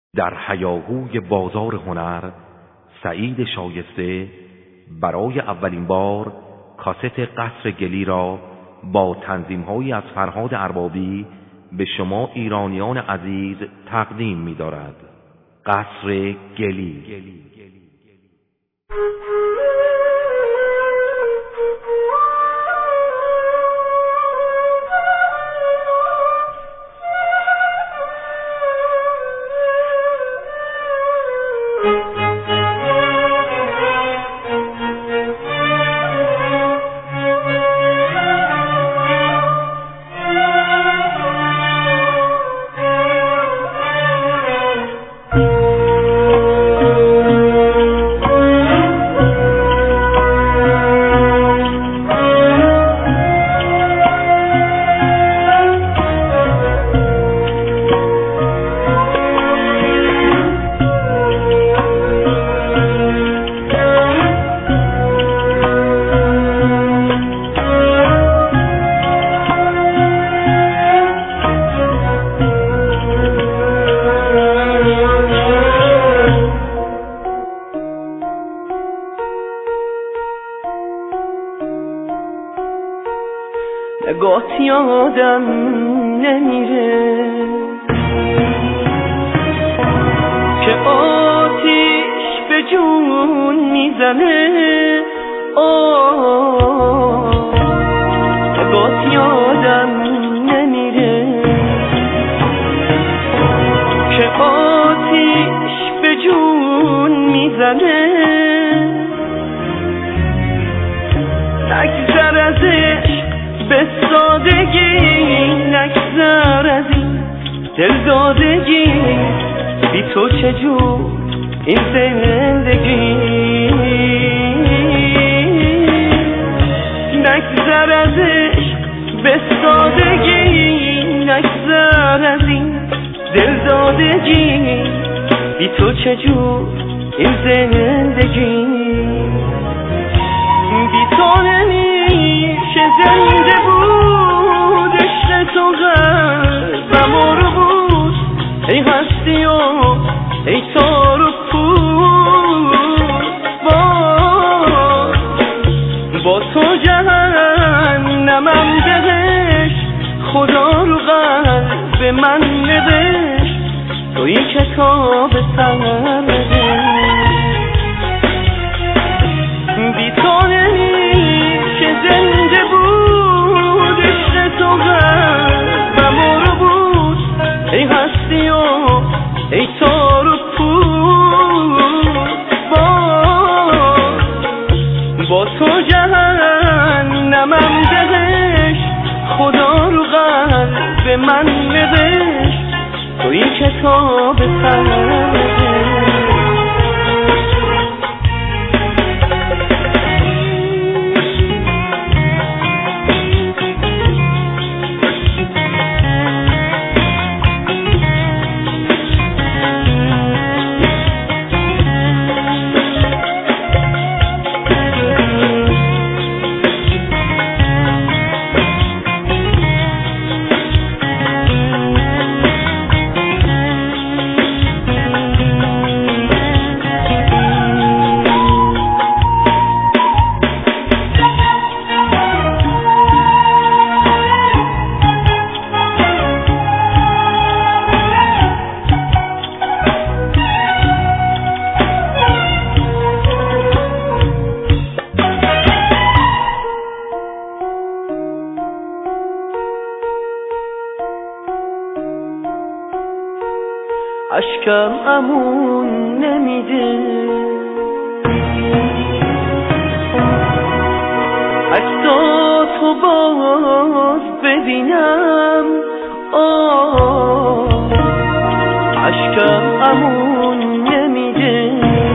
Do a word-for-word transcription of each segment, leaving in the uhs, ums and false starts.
در هیاهوی بازار هنر سعید شایسته برای اولین بار کاست قصر گلی را با تنظیم‌هایی از فرهاد اربابی به شما ایرانیان عزیز تقدیم می‌دارد. قصر گلی. نگاه یادم نمیره که آتیش به جون میزنه. آه نگاه یادم نمیره که آتیش به جون میزنه. نگذر ازش به سادگی، نگذر از این دلدادگی، بی تو چجور این زندگی. نگذر ازش به سادگی، نگذر از این دلدادگی، بی تو چجور این زندگی. بی تو نمیشه زنده بود، عشق تو قلبم رو بود. ای هستی و ای تار و پود، با با تو جهنمم بهش، خدا رو قلب من نوشت، تو این کتاب سرده. بی تو نمیشه زنده بود، عشق تو قلبم رو بود. ای هستی و ای تار و پود، با با تو جهنمم بهش، خدا رو قلب من نوشت، تو این کتاب سرده. اشکم امون نمیده، عکساتو باز ببینم. آه اشکم امون نمیده،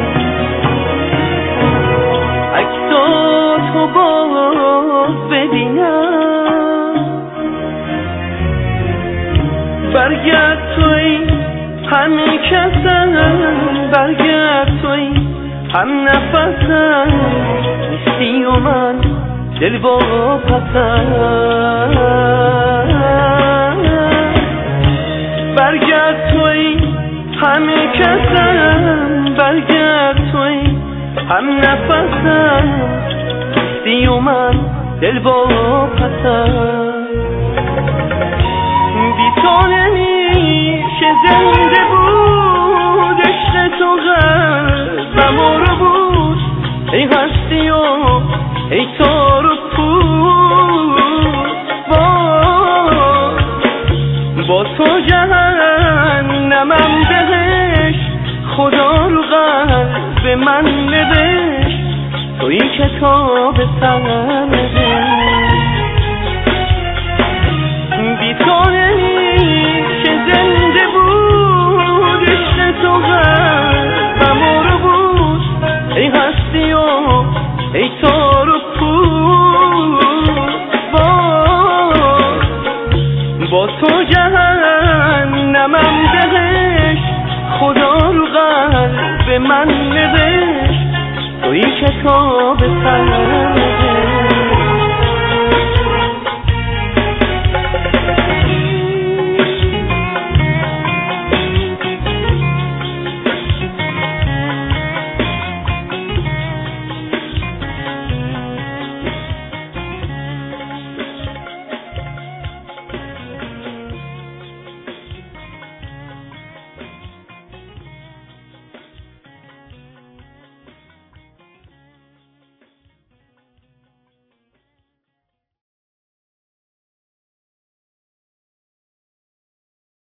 عکساتو باز ببینم. برگرد توی هم کسم، برگرد توی هم نفسم، نیستی و من دل با پسم. برگرد توی همه کسم برگرد توی هم نفسم سی و من دل با پسم بی تو نمیشه زنده بود عشق تو قلبم رو بود ای هستی و ای تار و پود با, با تو جهنمم بهش خدا رو قلب من نوشت تو این کتاب سنده بی تو نمیشه زنده بود عشق تو قلبم رو بود ای هستی و ای تار و پود با, با تو جهنمم بهش خدا رو قلب من نوشت تو این کتاب سنده